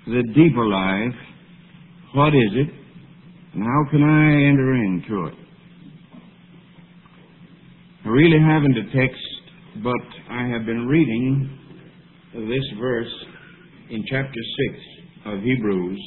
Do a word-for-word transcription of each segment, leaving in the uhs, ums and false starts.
the deeper life, what is it, and how can I enter into it? I really haven't a text, but I have been reading this verse in chapter six of Hebrews.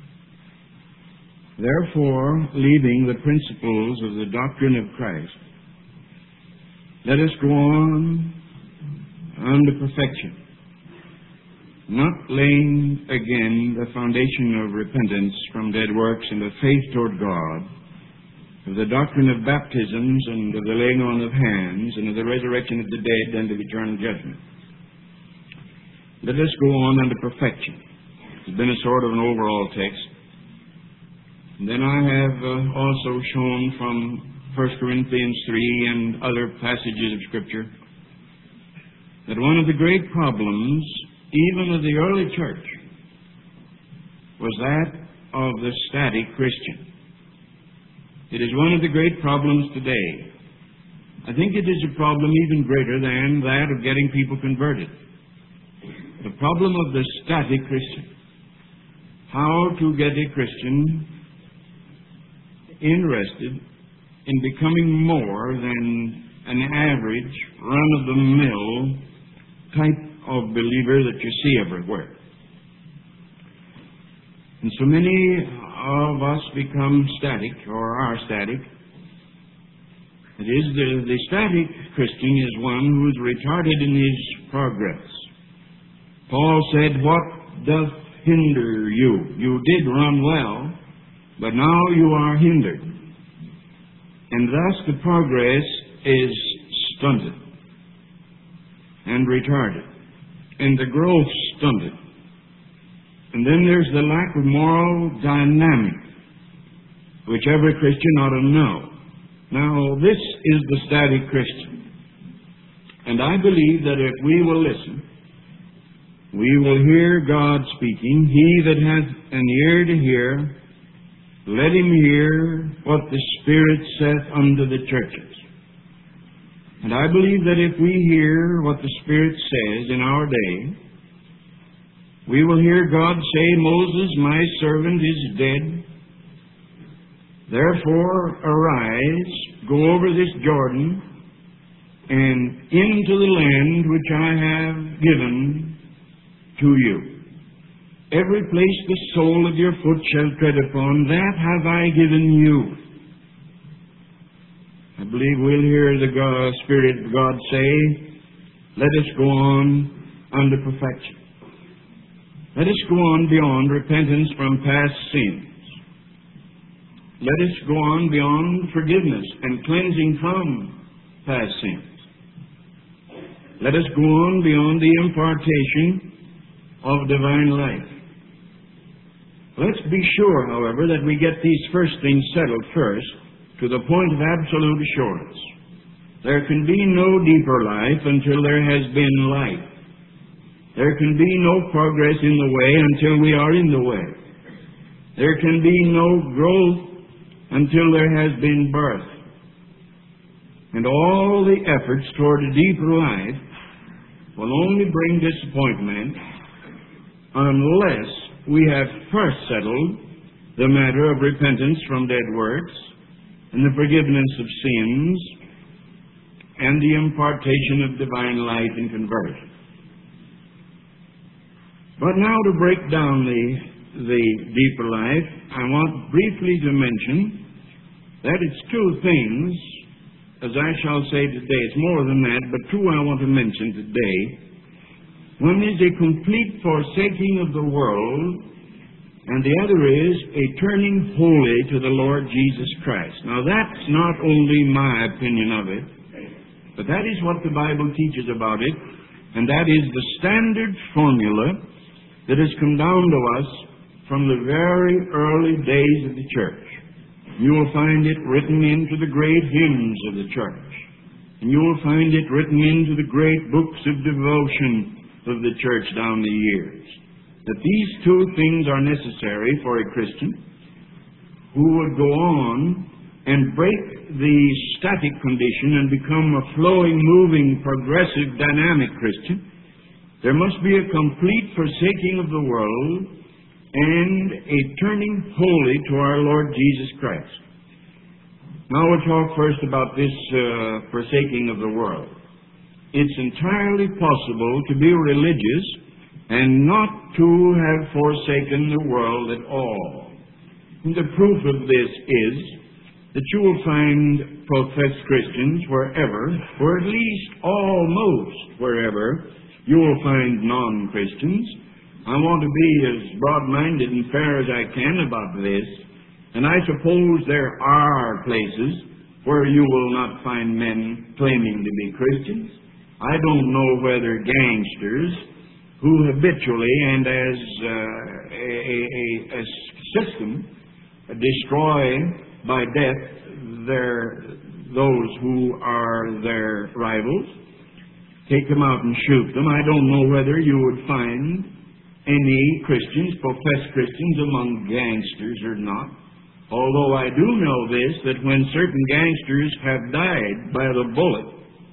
Therefore, leaving the principles of the doctrine of Christ, let us go on unto perfection, not laying again the foundation of repentance from dead works and of faith toward God, of the doctrine of baptisms and of the laying on of hands and of the resurrection of the dead and of eternal judgment. Let us go on unto perfection. It's been a sort of an overall text. And then I have uh, also shown from First Corinthians three and other passages of Scripture that one of the great problems, even of the early church, was that of the static Christian. It is one of the great problems today. I think it is a problem even greater than that of getting people converted. The problem of the static Christian. How to get a Christian interested in becoming more than an average, run-of-the-mill type of believer that you see everywhere. And so many of us become static, or are static. It is the, the static Christian is one who is retarded in his progress. Paul said, "What doth hinder you? You did run well, but now you are hindered." And thus the progress is stunted and retarded, and the growth stunted. And then there's the lack of moral dynamic, which every Christian ought to know. Now, this is the static Christian. And I believe that if we will listen, we will hear God speaking. He that hath an ear to hear, let him hear what the Spirit saith unto the churches. And I believe that if we hear what the Spirit says in our day, we will hear God say, "Moses, my servant, is dead. Therefore, arise, go over this Jordan, and into the land which I have given to you. Every place the sole of your foot shall tread upon, that have I given you." I believe we'll hear the God, Spirit of God say, "Let us go on unto perfection. Let us go on beyond repentance from past sins. Let us go on beyond forgiveness and cleansing from past sins. Let us go on beyond the impartation of divine life." Let's be sure, however, that we get these first things settled first to the point of absolute assurance. There can be no deeper life until there has been life. There can be no progress in the way until we are in the way. There can be no growth until there has been birth. And all the efforts toward a deeper life will only bring disappointment unless we have first settled the matter of repentance from dead works and the forgiveness of sins and the impartation of divine life and conversion. But now to break down the, the deeper life, I want briefly to mention that it's two things, as I shall say today. It's more than that, but two I want to mention today. One is a complete forsaking of the world, and the other is a turning wholly to the Lord Jesus Christ. Now, that's not only my opinion of it, but that is what the Bible teaches about it, and that is the standard formula that has come down to us from the very early days of the church. You will find it written into the great hymns of the church, and you will find it written into the great books of devotion of the church down the years, that these two things are necessary for a Christian who would go on and break the static condition and become a flowing, moving, progressive, dynamic Christian. There must be a complete forsaking of the world and a turning wholly to our Lord Jesus Christ. Now we'll talk first about this uh, forsaking of the world. It's entirely possible to be religious and not to have forsaken the world at all. And the proof of this is that you will find professed Christians wherever, or at least almost wherever, you will find non-Christians. I want to be as broad-minded and fair as I can about this, and I suppose there are places where you will not find men claiming to be Christians. I don't know whether gangsters who habitually and as uh, a, a, a system destroy by death their those who are their rivals, take them out and shoot them. I don't know whether you would find any Christians, professed Christians, among gangsters or not. Although I do know this, that when certain gangsters have died by the bullet,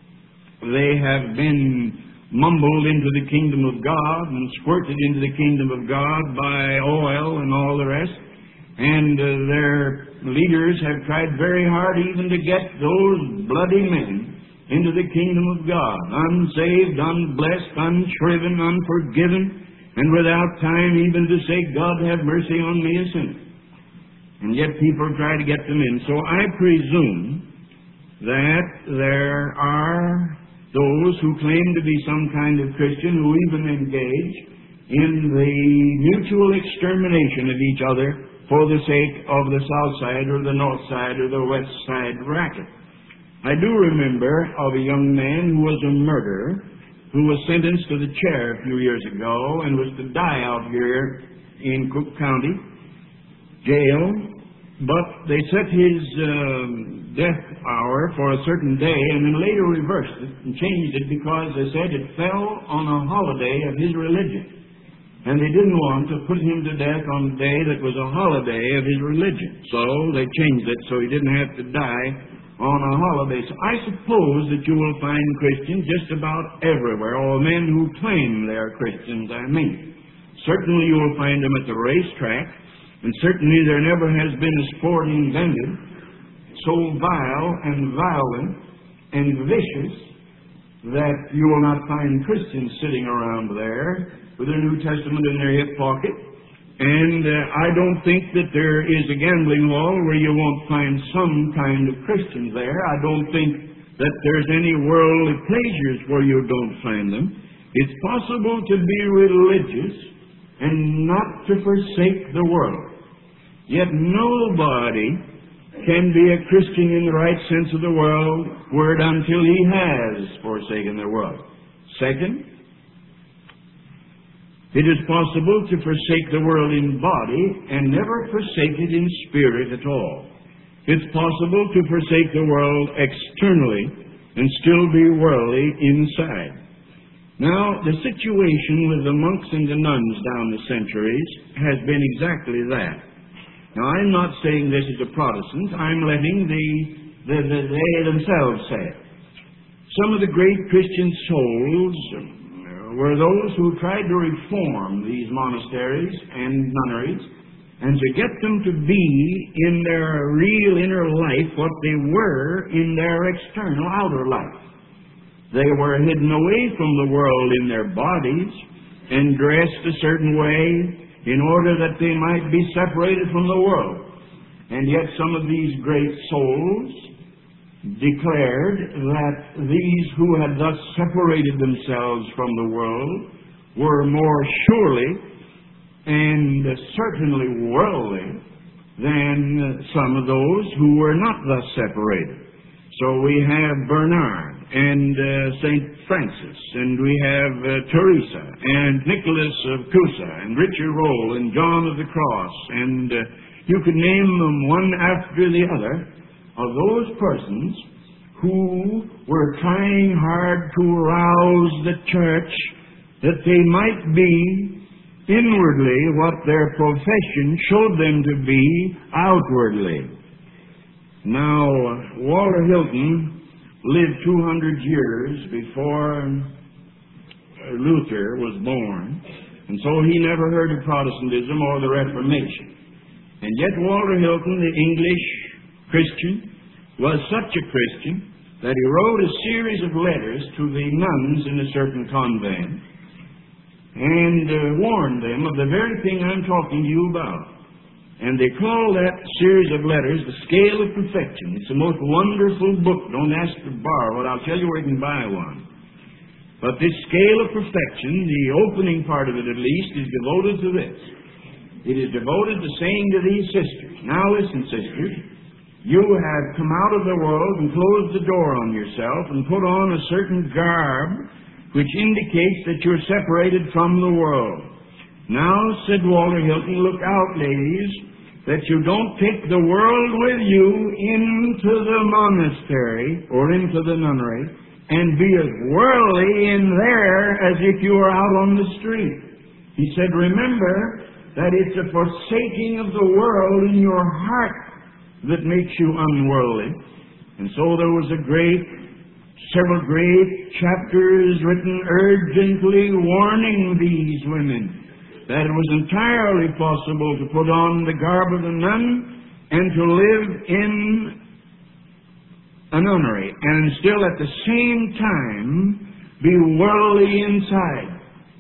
they have been mumbled into the kingdom of God and squirted into the kingdom of God by oil and all the rest. And uh, their leaders have tried very hard even to get those bloody men into the kingdom of God, unsaved, unblessed, unshriven, unforgiven, and without time even to say, God have mercy on me, a sinner. And yet people try to get them in. So I presume that there are those who claim to be some kind of Christian who even engage in the mutual extermination of each other for the sake of the south side or the north side or the west side racket. I do remember of a young man who was a murderer who was sentenced to the chair a few years ago and was to die out here in Cook County Jail, but they set his um, death hour for a certain day and then later reversed it and changed it because they said it fell on a holiday of his religion. And they didn't want to put him to death on a day that was a holiday of his religion. So they changed it so he didn't have to die on a holiday. So I suppose that you will find Christians just about everywhere, or men who claim they are Christians, I mean. Certainly you will find them at the racetrack, and certainly there never has been a sport invented so vile and violent and vicious that you will not find Christians sitting around there with their New Testament in their hip pocket. And uh, I don't think that there is a gambling hall where you won't find some kind of Christians there. I don't think that there's any worldly pleasures where you don't find them. It's possible to be religious and not to forsake the world. Yet nobody can be a Christian in the right sense of the world word until he has forsaken the world. Second, it is possible to forsake the world in body and never forsake it in spirit at all. It's possible to forsake the world externally and still be worldly inside. Now, the situation with the monks and the nuns down the centuries has been exactly that. Now, I'm not saying this is a Protestant. I'm letting the, the, the they themselves say it. Some of the great Christian souls were those who tried to reform these monasteries and nunneries and to get them to be in their real inner life what they were in their external outer life. They were hidden away from the world in their bodies and dressed a certain way in order that they might be separated from the world. And yet some of these great souls declared that these who had thus separated themselves from the world were more surely and certainly worldly than some of those who were not thus separated. So we have Bernard and uh, Saint Francis, and we have uh, Teresa, and Nicholas of Cusa, and Richard Rolle, and John of the Cross, and uh, you could name them one after the other of those persons who were trying hard to arouse the church that they might be inwardly what their profession showed them to be outwardly. Now, Walter Hilton lived two hundred years before Luther was born, And so he never heard of Protestantism or the Reformation. And yet Walter Hilton, the English Christian, was such a Christian that he wrote a series of letters to the nuns in a certain convent and uh, warned them of the very thing I'm talking to you about. And they call that series of letters The Scale of Perfection. It's a most wonderful book. Don't ask to borrow it. I'll tell you where you can buy one. But this Scale of Perfection, the opening part of it at least, is devoted to this. It is devoted to saying to these sisters, now listen, sisters, you have come out of the world and closed the door on yourself and put on a certain garb which indicates that you're separated from the world. Now, said Walter Hilton, look out, ladies, that you don't take the world with you into the monastery or into the nunnery and be as worldly in there as if you were out on the street. He said, remember that it's a forsaking of the world in your heart that makes you unworldly. And so there was a great, several great chapters written urgently warning these women that it was entirely possible to put on the garb of a nun and to live in a nunnery and still at the same time be worldly inside.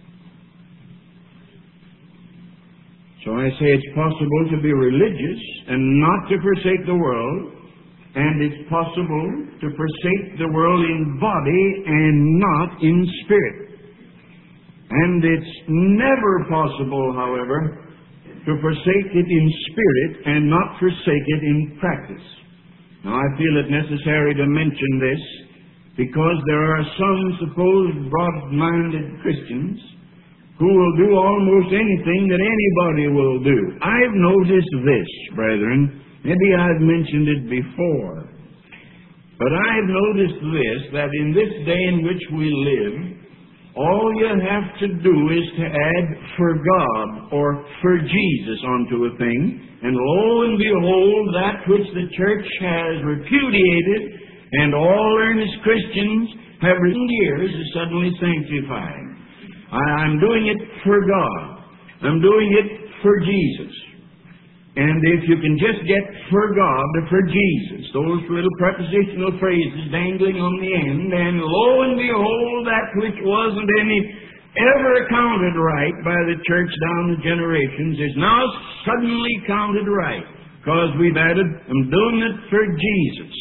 So I say it's possible to be religious and not to forsake the world, and it's possible to forsake the world in body and not in spirit. And it's never possible, however, to forsake it in spirit and not forsake it in practice. Now, I feel it necessary to mention this because there are some supposed broad-minded Christians who will do almost anything that anybody will do. I've noticed this, brethren. Maybe I've mentioned it before. But I've noticed this, that in this day in which we live, all you have to do is to add for God or for Jesus onto a thing, and lo and behold, that which the church has repudiated and all earnest Christians have written years is suddenly sanctified. I'm doing it for God. I'm doing it for Jesus. And if you can just get for God or for Jesus, those little prepositional phrases dangling on the end, and lo and behold, that which wasn't any ever counted right by the church down the generations is now suddenly counted right, because we've added, I'm doing it for Jesus.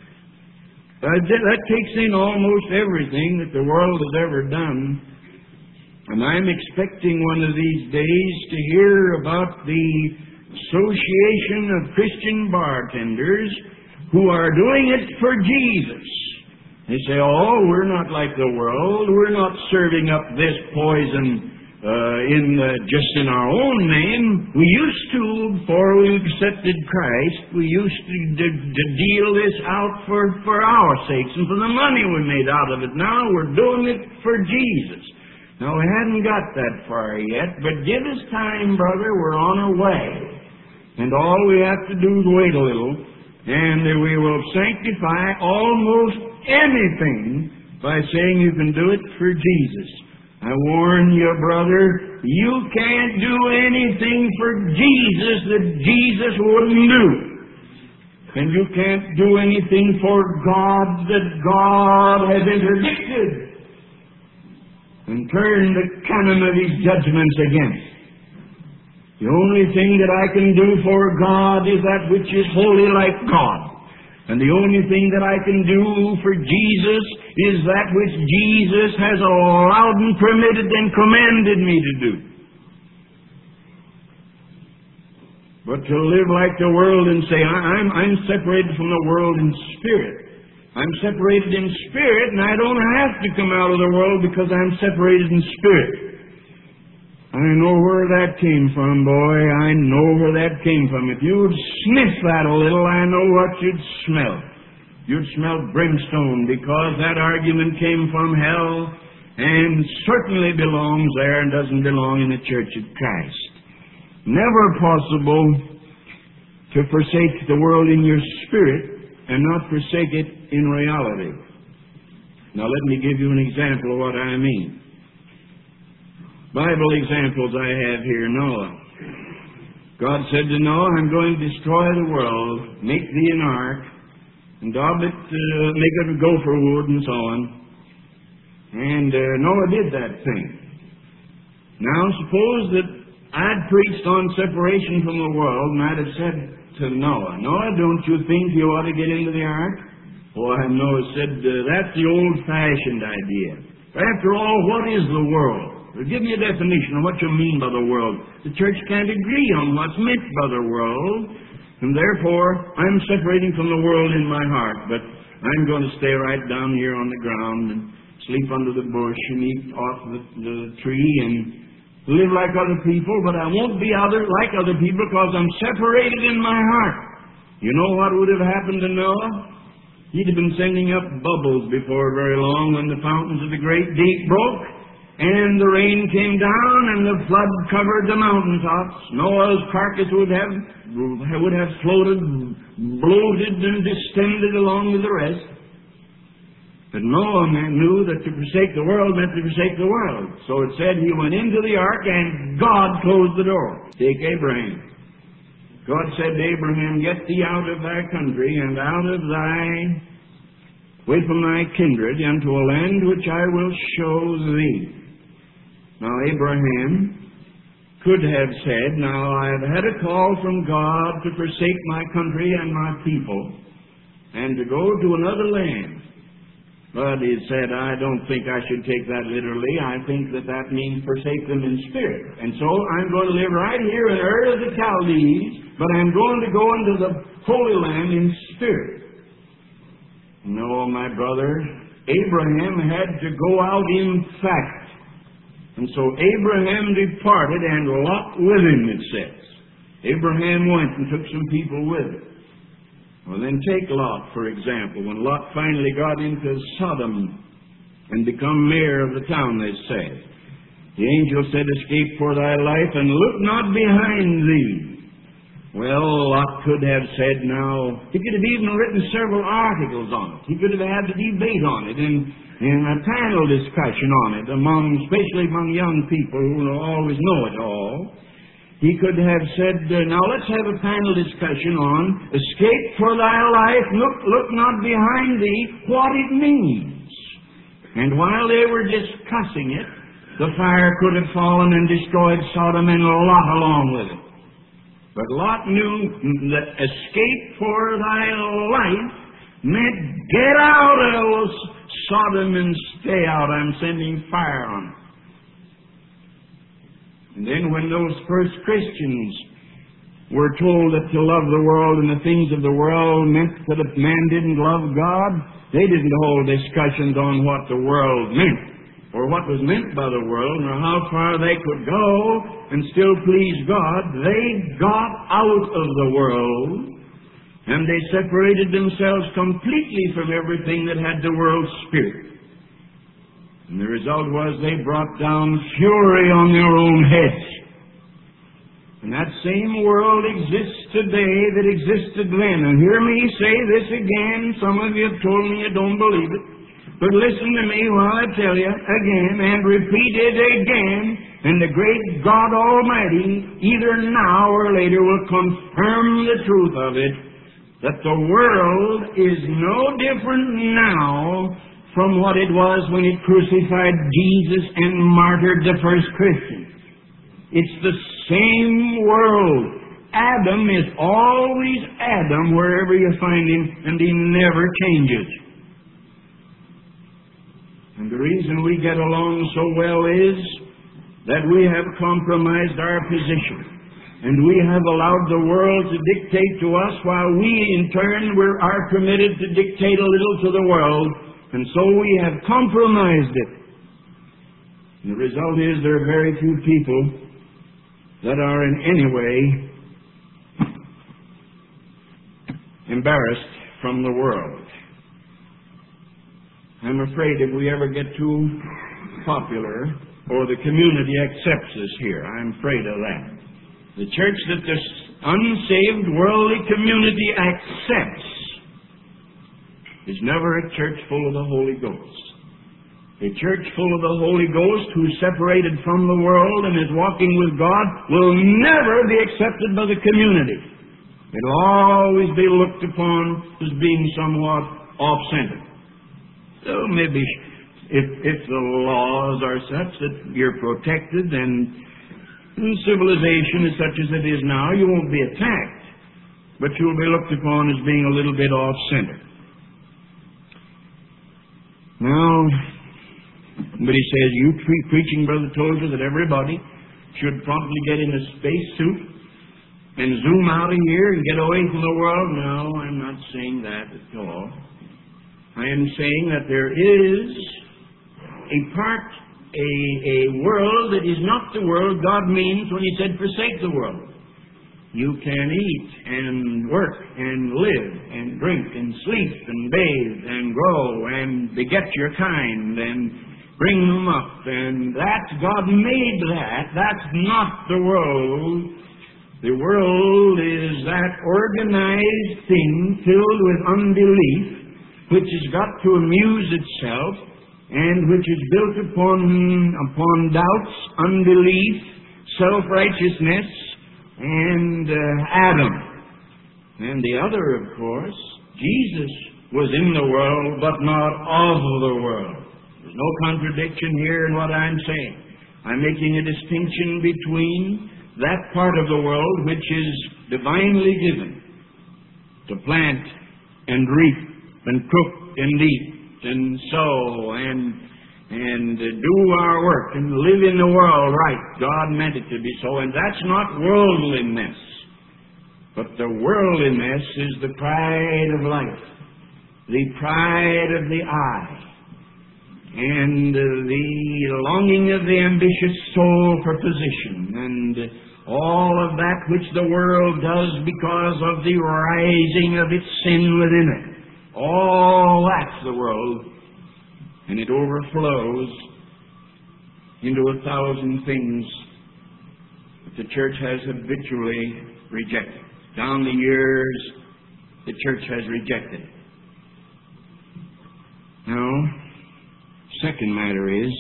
Uh, that takes in almost everything that the world has ever done. And I'm expecting one of these days to hear about the Association of Christian Bartenders who are doing it for Jesus. They say, oh, we're not like the world. We're not serving up this poison uh, in the, just in our own name. We used to, before we accepted Christ, we used to, to, to deal this out for, for our sakes and for the money we made out of it. Now we're doing it for Jesus. Now, we hadn't got that far yet, but give us time, brother. We're on our way. And all we have to do is wait a little, and we will sanctify almost anything by saying you can do it for Jesus. I warn you, brother, you can't do anything for Jesus that Jesus wouldn't do. And you can't do anything for God that God has interdicted and turn the canon of His judgments against. The only thing that I can do for God is that which is holy like God. And the only thing that I can do for Jesus is that which Jesus has allowed and permitted and commanded me to do. But to live like the world and say, I'm, I'm separated from the world in spirit. I'm separated in spirit, and I don't have to come out of the world because I'm separated in spirit. I know where that came from, boy. I know where that came from. If you'd sniff that a little, I know what you'd smell. You'd smell brimstone, because that argument came from hell and certainly belongs there and doesn't belong in the Church of Christ. Never possible to forsake the world in your spirit and not forsake it in reality. Now let me give you an example of what I mean. Bible examples I have here. Noah. God said to Noah, I'm going to destroy the world, make thee an ark, and daub it, uh, make it of gopher wood and so on. And uh, Noah did that thing. Now suppose that I'd preached on separation from the world, and I'd have said to Noah, Noah, don't you think you ought to get into the ark? Well, Noah said, uh, that's the old-fashioned idea. After all, what is the world? Well, give me a definition of what you mean by the world. The church can't agree on what's meant by the world, and therefore I'm separating from the world in my heart, but I'm going to stay right down here on the ground and sleep under the bush and eat off the, the tree and live like other people, but I won't be other like other people because I'm separated in my heart. You know what would have happened to Noah? He'd have been sending up bubbles before very long when the fountains of the great deep broke, and the rain came down, and the flood covered the mountaintops. Noah's carcass would have would have floated, bloated, and distended along with the rest. But Noah knew that to forsake the world meant to forsake the world. So it said he went into the ark, and God closed the door. Take Abraham. God said to Abraham, get thee out of thy country, and out of thy, away from thy kindred, unto a land which I will show thee. Now, Abraham could have said, now, I've had a call from God to forsake my country and my people and to go to another land. But he said, I don't think I should take that literally. I think that that means forsake them in spirit. And so I'm going to live right here in Ur of the Chaldees, but I'm going to go into the Holy Land in spirit. No, my brother, Abraham had to go out in fact. And so Abraham departed, and Lot with him, it says. Abraham went and took some people with him. Well, then take Lot, for example. When Lot finally got into Sodom and become mayor of the town, they say, the angel said, escape for thy life, and look not behind thee. Well, Lot could have said, now, he could have even written several articles on it. He could have had a debate on it, and in a panel discussion on it, among, especially among young people who always know it all. He could have said, uh, now let's have a panel discussion on escape for thy life, look, look not behind thee, what it means. And while they were discussing it, the fire could have fallen and destroyed Sodom and Lot along with it. But Lot knew that escape for thy life meant get out of Sodom and stay out. I'm sending fire on it. And then when those first Christians were told that to love the world and the things of the world meant that if man didn't love God, they didn't hold discussions on what the world meant, or what was meant by the world, or how far they could go and still please God. They got out of the world, and they separated themselves completely from everything that had the world's spirit. And the result was they brought down fury on their own heads. And that same world exists today that existed then. And hear me say this again. Some of you have told me you don't believe it. But listen to me while I tell you again and repeat it again. And the great God Almighty, either now or later, will confirm the truth of it, that the world is no different now from what it was when it crucified Jesus and martyred the first Christians. It's the same world. Adam is always Adam wherever you find him, and he never changes. And the reason we get along so well is that we have compromised our position. And we have allowed the world to dictate to us while we, in turn, we're, are permitted to dictate a little to the world. And so we have compromised it. And the result is there are very few people that are in any way embarrassed from the world. I'm afraid if we ever get too popular or the community accepts us here, I'm afraid of that. The church that the unsaved worldly community accepts is never a church full of the Holy Ghost. A church full of the Holy Ghost who's separated from the world and is walking with God will never be accepted by the community. It'll always be looked upon as being somewhat off-center. So maybe if, if the laws are such that you're protected and civilization is such as it is now, you won't be attacked. But you'll be looked upon as being a little bit off-center. Now, somebody says, you pre- preaching, Brother Tozer, that everybody should promptly get in a space suit and zoom out of here and get away from the world. No, I'm not saying that at all. I am saying that there is a part, a, a world that is not the world God means when He said, forsake the world. You can eat and work and live and drink and sleep and bathe and grow and beget your kind and bring them up. And that's, God made that. That's not the world. The world is that organized thing filled with unbelief, which has got to amuse itself and which is built upon, upon doubts, unbelief, self-righteousness, and uh, Adam. And the other, of course, Jesus was in the world, but not of the world. There's no contradiction here in what I'm saying. I'm making a distinction between that part of the world which is divinely given to plant and reap and cook and eat and sow and and uh, do our work and live in the world right. God meant it to be so, and that's not worldliness. But the worldliness is the pride of life, the pride of the eye, and uh, the longing of the ambitious soul for position, and uh, all of that which the world does because of the rising of its sin within it. All that's the world. And it overflows into a thousand things that the church has habitually rejected. Down the years, the church has rejected it. Now, second matter is,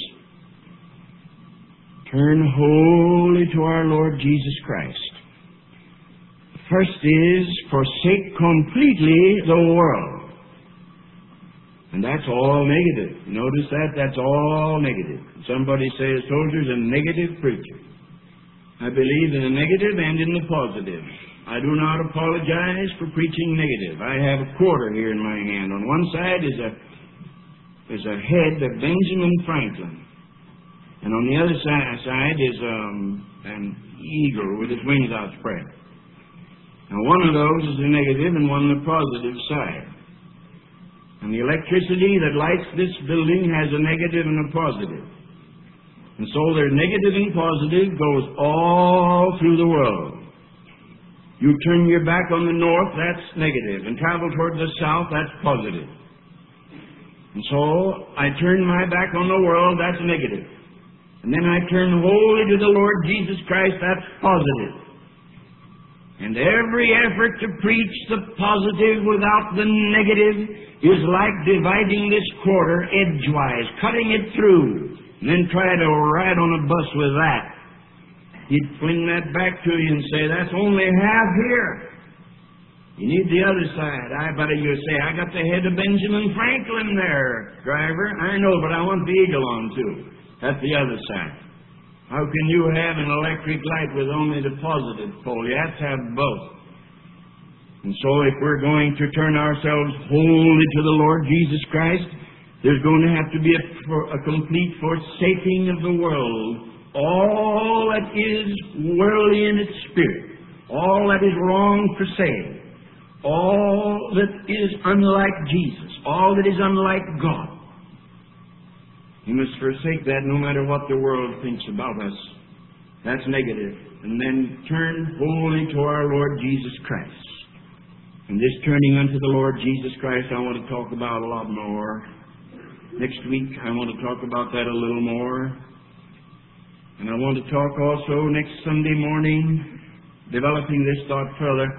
turn wholly to our Lord Jesus Christ. The first is, forsake completely the world. And that's all negative. Notice that? That's all negative. Somebody says, Tozer's a negative preacher. I believe in the negative and in the positive. I do not apologize for preaching negative. I have a quarter here in my hand. On one side is a, is a head of Benjamin Franklin. And on the other side is um, an eagle with his wings outspread. Now, one of those is the negative and one the positive side. And the electricity that lights this building has a negative and a positive. And so their negative and positive goes all through the world. You turn your back on the north, that's negative. And travel toward the south, that's positive. And so I turn my back on the world, that's negative. And then I turn wholly to the Lord Jesus Christ, that's positive. And every effort to preach the positive without the negative is like dividing this quarter edgewise, cutting it through, and then try to ride on a bus with that. He'd fling that back to you and say, that's only half here. You need the other side. I bet you say, I got the head of Benjamin Franklin there, driver. I know, but I want the eagle on too. That's the other side. How can you have an electric light with only the positive pole? You have to have both. And so if we're going to turn ourselves wholly to the Lord Jesus Christ, there's going to have to be a, a complete forsaking of the world. All that is worldly in its spirit. All that is wrong for sale. All that is unlike Jesus. All that is unlike God. You must forsake that no matter what the world thinks about us. That's negative. And then turn wholly to our Lord Jesus Christ. And this turning unto the Lord Jesus Christ, I want to talk about a lot more. Next week, I want to talk about that a little more. And I want to talk also next Sunday morning, developing this thought further,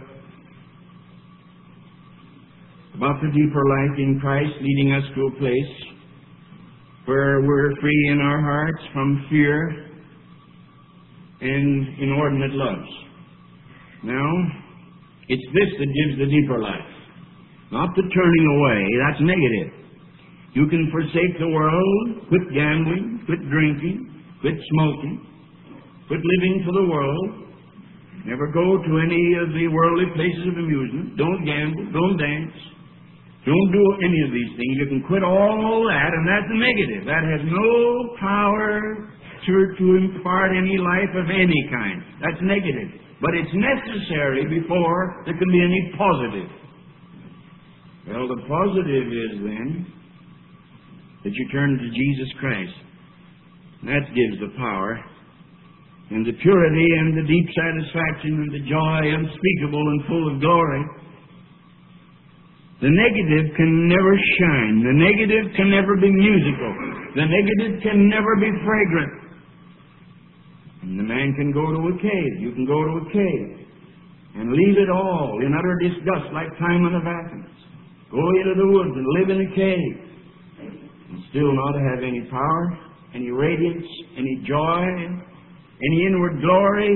about the deeper life in Christ leading us to a place where we're free in our hearts from fear and inordinate loves. Now, it's this that gives the deeper life. Not the turning away, that's negative. You can forsake the world, quit gambling, quit drinking, quit smoking, quit living for the world, never go to any of the worldly places of amusement, don't gamble, don't dance, don't do any of these things. You can quit all that, and that's negative. That has no power to, to impart any life of any kind. That's negative. But it's necessary before there can be any positive. Well, the positive is then that you turn to Jesus Christ. That gives the power and the purity and the deep satisfaction and the joy unspeakable and full of glory. The negative can never shine. The negative can never be musical. The negative can never be fragrant. And the man can go to a cave. You can go to a cave and leave it all in utter disgust like Timon of Athens. Go into the woods and live in a cave and still not have any power, any radiance, any joy, any inward glory.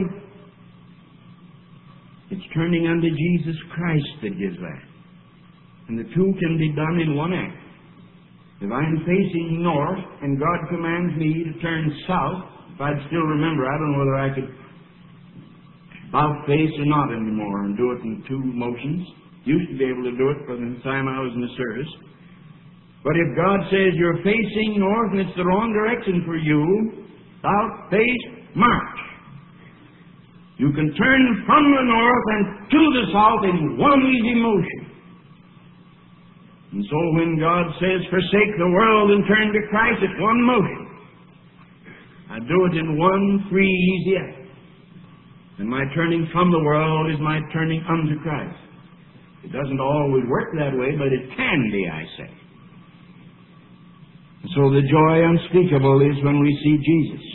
It's turning unto Jesus Christ that gives that. And the two can be done in one act. If I'm facing north and God commands me to turn south, if I'd still remember, I don't know whether I could about face or not anymore and do it in two motions. Used to be able to do it for the time I was in the service. But if God says you're facing north and it's the wrong direction for you, south, face, march. You can turn from the north and to the south in one easy motion. And so when God says forsake the world and turn to Christ, it's one motion. I do it in one free, easy act. And my turning from the world is my turning unto Christ. It doesn't always work that way, but it can be, I say. So the joy unspeakable is when we see Jesus.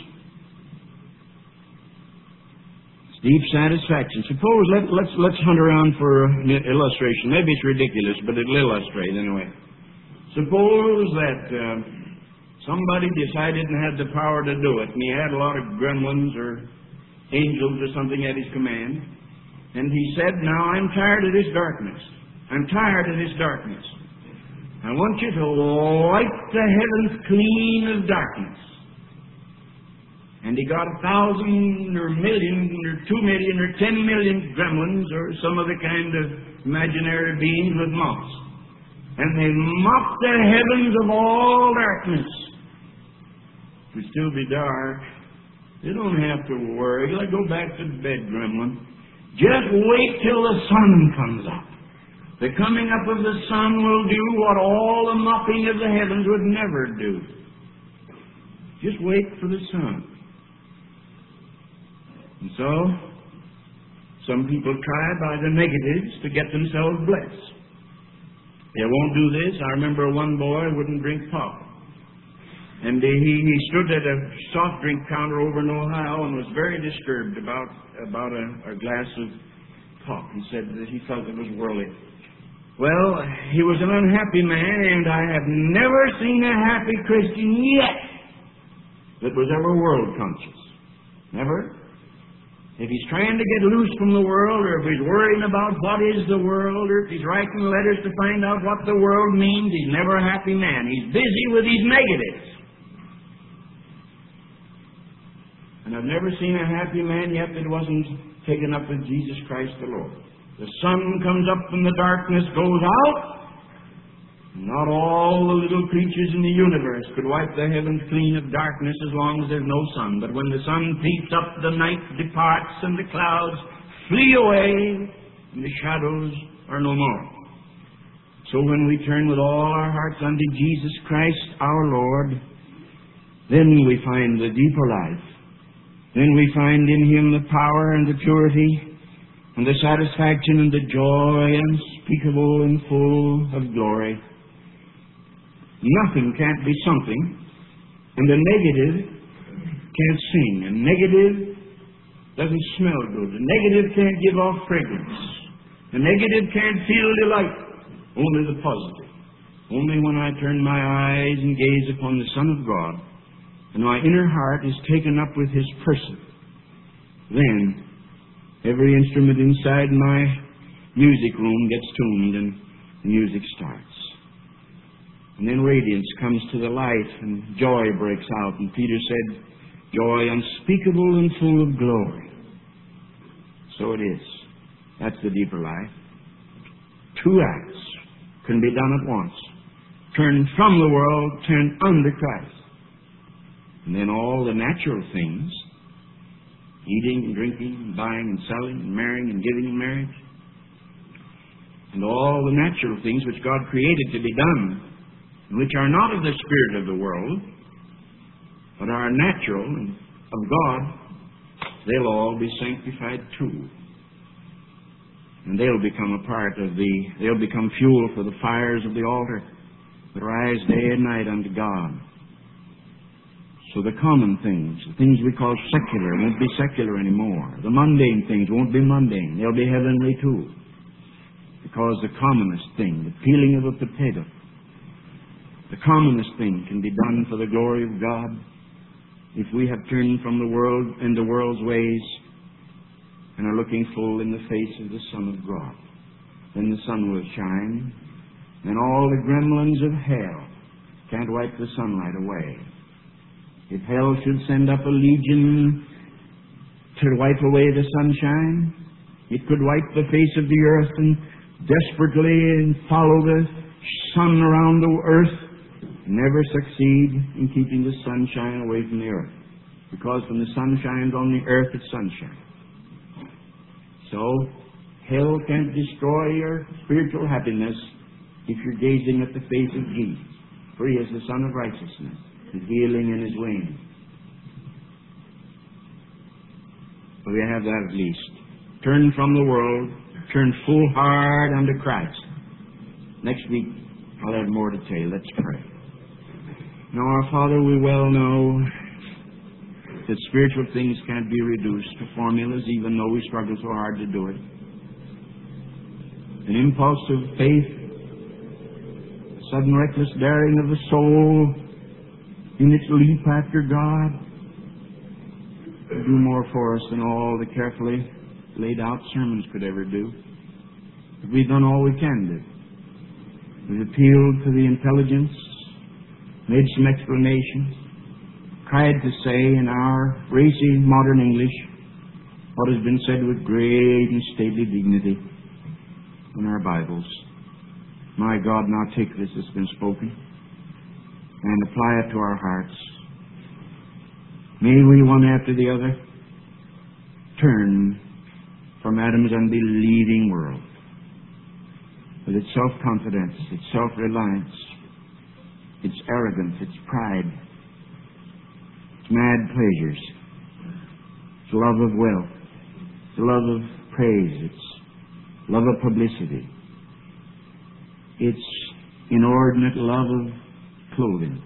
It's deep satisfaction. Suppose, let, let's, let's hunt around for an illustration. Maybe it's ridiculous, but it'll illustrate anyway. Suppose that uh, somebody decided and had the power to do it, and he had a lot of gremlins or angels or something at his command, and he said, now I'm tired of this darkness. I'm tired of this darkness. I want you to wipe the heavens clean of darkness. And he got a thousand or million or two million or ten million gremlins or some other kind of imaginary beings with mops. And they mopped the heavens of all darkness. It would still be dark. You don't have to worry. Like, go back to bed, gremlin. Just wait till the sun comes up. The coming up of the sun will do what all the mopping of the heavens would never do. Just wait for the sun. And so, some people try by the negatives to get themselves blessed. They won't do this. I remember one boy wouldn't drink pop. And he, he stood at a soft drink counter over in Ohio and was very disturbed about, about a, a glass of pop. He said that he felt it was worldly. Well, he was an unhappy man, and I have never seen a happy Christian yet that was ever world conscious. Never. If he's trying to get loose from the world, or if he's worrying about what is the world, or if he's writing letters to find out what the world means, he's never a happy man. He's busy with his negatives. And I've never seen a happy man yet that wasn't taken up with Jesus Christ the Lord. The sun comes up and the darkness goes out. Not all the little creatures in the universe could wipe the heavens clean of darkness as long as there's no sun. But when the sun peeps up, the night departs and the clouds flee away and the shadows are no more. So when we turn with all our hearts unto Jesus Christ our Lord, then we find the deeper life. Then we find in Him the power and the purity and the satisfaction and the joy unspeakable and full of glory. Nothing can't be something, and the negative can't sing. A negative doesn't smell good. The negative can't give off fragrance. The negative can't feel delight. Only the positive. Only when I turn my eyes and gaze upon the Son of God, and my inner heart is taken up with His person, then every instrument inside my music room gets tuned and the music starts. And then radiance comes to the light and joy breaks out. And Peter said, joy unspeakable and full of glory. So it is. That's the deeper life. Two acts can be done at once. Turn from the world, turn unto Christ. And then all the natural things, eating and drinking, and buying and selling, and marrying and giving in marriage, and all the natural things which God created to be done, which are not of the spirit of the world, but are natural and of God, they'll all be sanctified too. And they'll become a part of the, they'll become fuel for the fires of the altar that rise day and night unto God. So the common things, the things we call secular, won't be secular anymore. The mundane things won't be mundane. They'll be heavenly too. Because the commonest thing, the peeling of a potato, the commonest thing can be done for the glory of God if we have turned from the world and the world's ways and are looking full in the face of the Son of God. Then the sun will shine, and all the gremlins of hell can't wipe the sunlight away. If hell should send up a legion to wipe away the sunshine, it could wipe the face of the earth and desperately and follow the sun around the earth, never succeed in keeping the sunshine away from the earth. Because when the sun shines on the earth, it's sunshine. So, hell can't destroy your spiritual happiness if you're gazing at the face of Jesus. For He is the Son of righteousness, His healing in His wings. So we have that at least. Turn from the world, turn full hard unto Christ. Next week, I'll have more to tell you. Let's pray. Now, our Father, we well know that spiritual things can't be reduced to formulas, even though we struggle so hard to do it. An impulse of faith, sudden reckless daring of the soul in its leap after God, will do more for us than all the carefully laid out sermons could ever do. But we've done all we can do. We've appealed to the intelligence, made some explanations, tried to say in our racy modern English what has been said with great and stately dignity in our Bibles. My God, now take this that's been spoken and apply it to our hearts. May we, one after the other, turn from Adam's unbelieving world with its self-confidence, its self-reliance, its arrogance, its pride, its mad pleasures, its love of wealth, its love of praise, its love of publicity, its inordinate love of clothing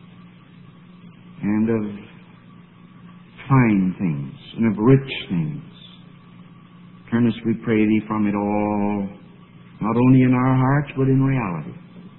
and of fine things and of rich things. Turn us, we pray Thee, from it all, not only in our hearts, but in reality.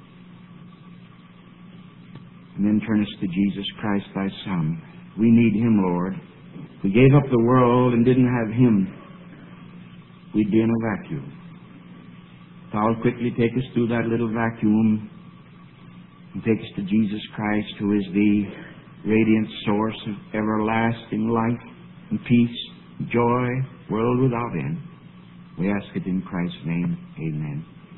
And then turn us to Jesus Christ, Thy Son. We need Him, Lord. If we gave up the world and didn't have Him, we'd be in a vacuum. Thou'll quickly take us through that little vacuum and take us to Jesus Christ, who is the radiant source of everlasting life and peace, and joy, world without end. We ask it in Christ's name. Amen.